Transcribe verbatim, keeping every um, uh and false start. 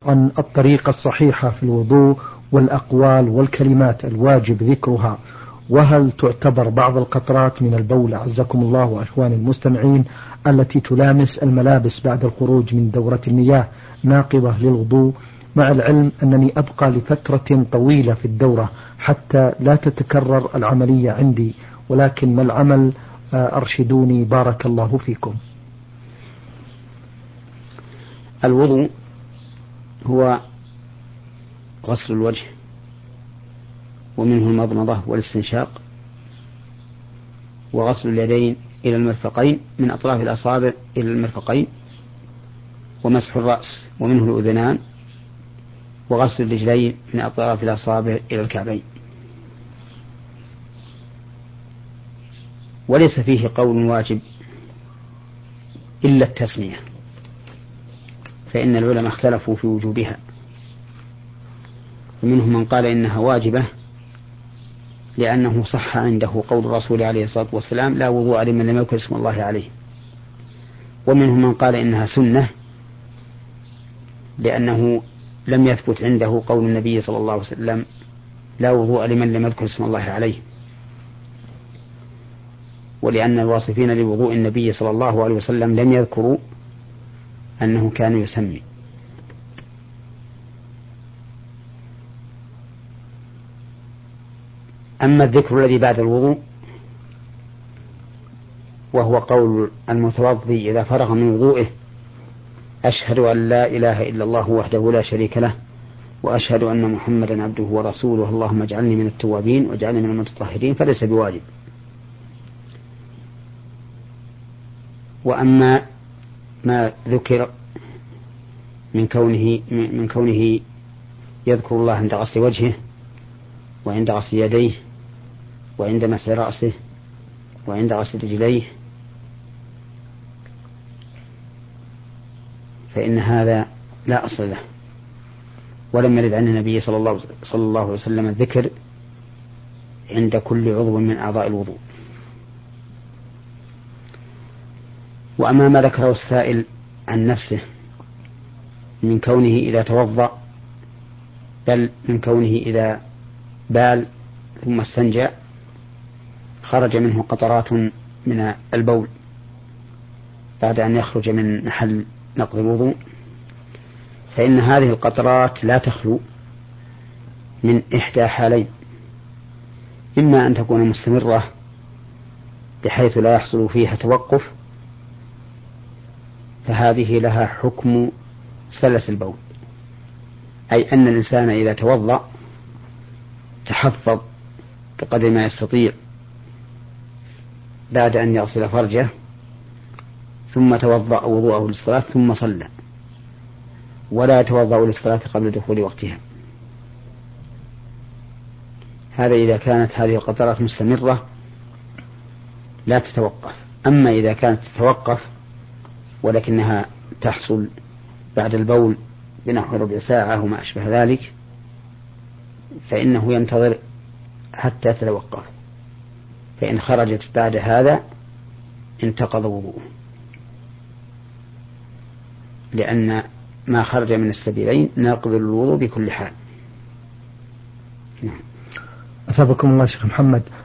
عن الطريقة الصحيحة في الوضوء والأقوال والكلمات الواجب ذكرها، وهل تعتبر بعض القطرات من البول أعزكم الله وإخواني المستمعين التي تلامس الملابس بعد الخروج من دورة المياه ناقضة للوضوء، مع العلم أنني أبقى لفترة طويلة في الدورة حتى لا تتكرر العملية عندي، ولكن ما العمل؟ أرشدوني بارك الله فيكم. الوضوء هو غسل الوجه ومنه المضمضة والاستنشاق، وغسل اليدين إلى المرفقين من أطراف الأصابع إلى المرفقين، ومسح الرأس ومنه الأذنان، وغسل الرجلين من أطراف الأصابع إلى الكعبين. وليس فيه قول واجب إلا التسمية، فإن العلماء اختلفوا في وجوبها، ومنهم من قال إنها واجبة لأنه صح عنده قول الرسول عليه الصلاة والسلام: لا وضوء لمن لم يذكر اسم الله عليه. ومنهم من قال إنها سنة لأنه لم يثبت عنده قول النبي صلى الله عليه وسلم: لا وضوء لمن لم يذكر اسم الله عليه، ولأن الواصفين لوضوء النبي صلى الله عليه وسلم لم يذكروا أنه كان يسمي. أما الذكر الذي بعد الوضوء وهو قول المتوضي إذا فرغ من وضوئه: أشهد أن لا إله إلا الله وحده لا شريك له، وأشهد أن محمدا عبده ورسوله، اللهم اجعلني من التوابين واجعلني من المتطهرين، فليس بواجب. وأما ما ذكر من كونه من كونه يذكر الله عند غسل وجهه وعند غسل يديه وعند مسح رأسه وعند غسل رجليه، فإن هذا لا أصل له، ولم يرد عن النبي صلى الله صلى الله عليه وسلم الذكر عند كل عضو من أعضاء الوضوء. وأما ما ذكره السائل عن نفسه من كونه إذا توضأ، بل من كونه إذا بال ثم استنجى خرج منه قطرات من البول بعد أن يخرج من محل نقض الوضوء، فإن هذه القطرات لا تخلو من إحدى حالين: إما أن تكون مستمرة بحيث لا يحصل فيها توقف، فهذه لها حكم سلس البول، أي أن الإنسان إذا توضأ تحفظ بقدر ما يستطيع بعد أن يغسل فرجه، ثم توضأ وضوءه للصلاة ثم صلى، ولا يتوضأ للصلاة قبل دخول وقتها. هذا إذا كانت هذه القطرات مستمرة لا تتوقف. أما إذا كانت تتوقف ولكنها تحصل بعد البول بنحو ربع ساعة وما أشبه ذلك، فإنه ينتظر حتى تتوقف، فإن خرجت بعد هذا انتقض وضوءه، لأن ما خرج من السبيلين ناقض الوضوء بكل حال. نعم. أثابكم الله شيخ محمد.